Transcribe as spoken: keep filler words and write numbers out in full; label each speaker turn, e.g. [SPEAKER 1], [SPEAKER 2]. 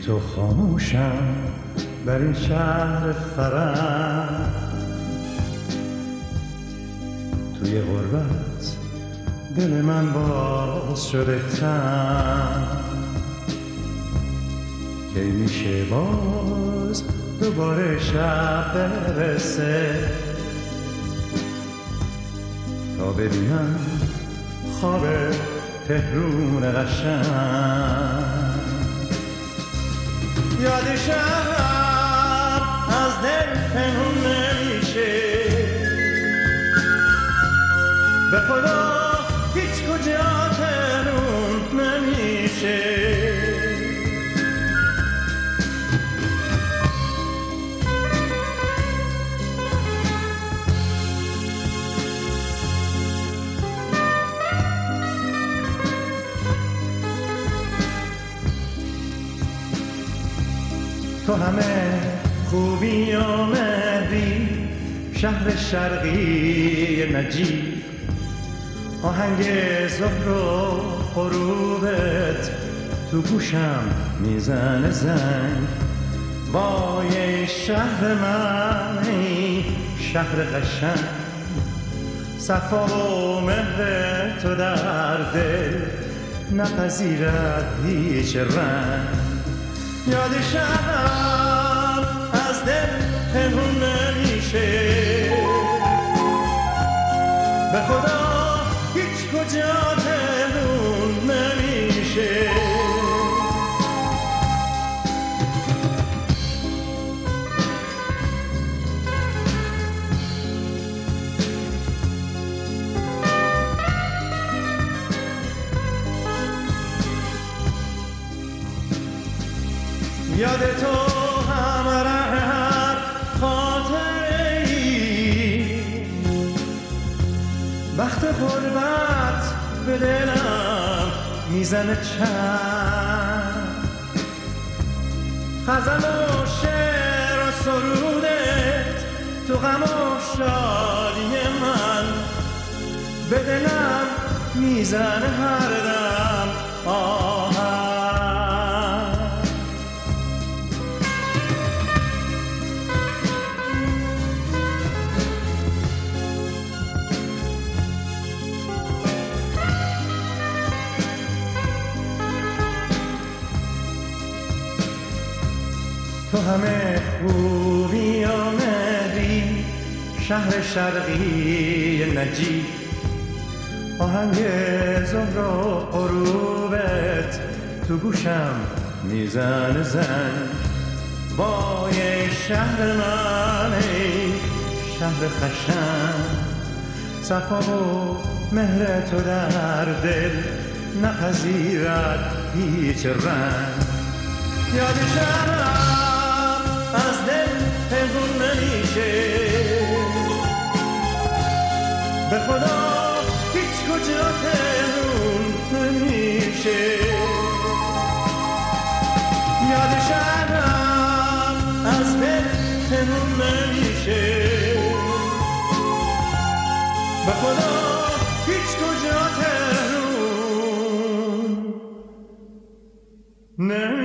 [SPEAKER 1] تو خاموشم بر این شهر فرح، توی غربت دل من باز شده تن، کی میشه باز دوباره شب برسه تا ببینم خواب تهرون قشنگ. یاد شهر از دل پنهون نمیشه، به خدا هیچ کجا تهرون نمیشه. تو همه خوبی و مهری، شهر شرقی نجیب، آهنگ ظهر و غروبت تو گوشم میزنه زنگ. وای شهر من ای شهر قشنگ، صفا و مهر تو در دل نپذیرد هیچ رنگ. یاد شهر از دل پنهون نمیشه، به خدا هیچ کجا تهرون نمیشه. یاد تو همراه هر خاطره ای، وقت غربت به دلم میزنه چند. غزل و شعر و سرودت تو غم و شادی من، به دلم میزنه هر دم آهنگ. تو همه خوبی و مهری، شهر شرقی نجیب، آهنگ ظهر و غروبت تو گوشم میزنه زنگ. وای شهر من ای شهر قشنگ، صفا و مهر تو در دل نپذیرد هیچ رنگ. یاد شهر از دل پنهون نمیشه، به خدا هیچ کجا تهرون نمیشه. یاد شهرم از دل پنهون نمیشه، به خدا هیچ کجا تهرون نمیشه.